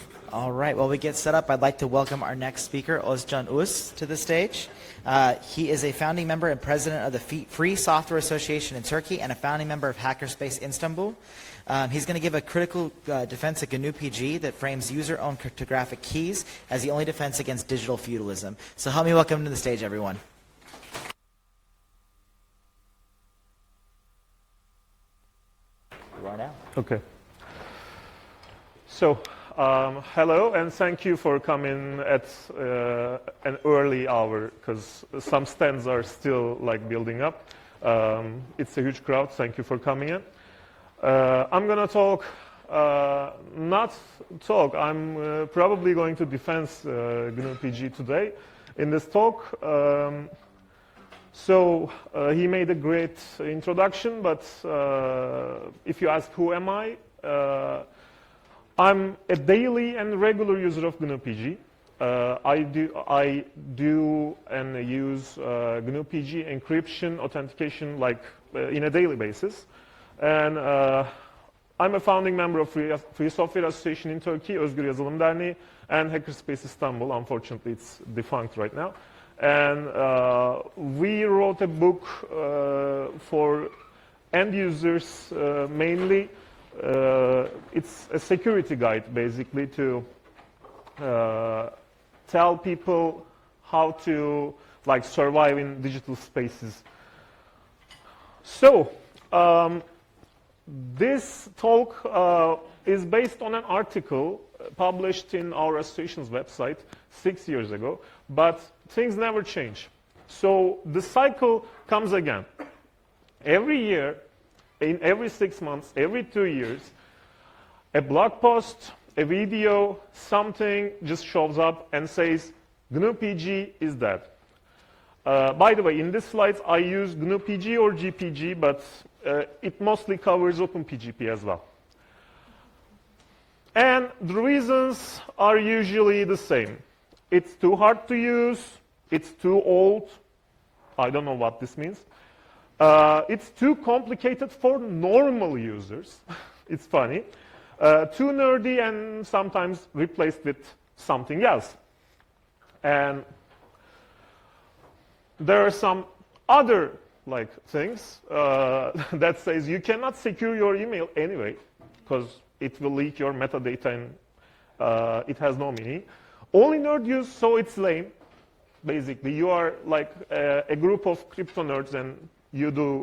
All right, while we get set up, I'd like to welcome our next speaker, Ozcan Uz, to the stage. He is a founding member and president of the Free Software Association in Turkey and a founding member of Hackerspace Istanbul. He's going to give a critical defense of GNU-PG that frames user-owned cryptographic keys as the only defense against digital feudalism. So help me welcome him to the stage, everyone. You are now. Okay. So, hello, and thank you for coming at an early hour, because some stands are still building up. It's a huge crowd. Thank you for coming in. I'm going to talk, I'm probably going to defend GNU-PG today in this talk. He made a great introduction, but if you ask who am I, I'm a daily and regular user of GNU-PG. I do and use GNU-PG encryption, authentication in a daily basis. And I'm a founding member of Free Software Association in Turkey, Özgür Yazılım Derneği, and Hackerspace Istanbul. Unfortunately, it's defunct right now. And we wrote a book for end users mainly. It's a security guide, basically, to tell people how to survive in digital spaces. So, this talk is based on an article published in our association's website 6 years ago, but things never change. So the cycle comes again. Every year, in every 6 months, every 2 years, a blog post, a video, something just shows up and says, GNU-PG is dead. By the way, in this slide, I use GNU-PG or GPG, but it mostly covers OpenPGP as well. And the reasons are usually the same. It's too hard to use. It's too old. I don't know what this means. It's too complicated for normal users. It's funny. Too nerdy and sometimes replaced with something else. And there are some other things that says you cannot secure your email anyway because it will leak your metadata and it has no meaning. Only nerd use, so it's lame. Basically, you are a group of crypto nerds and you do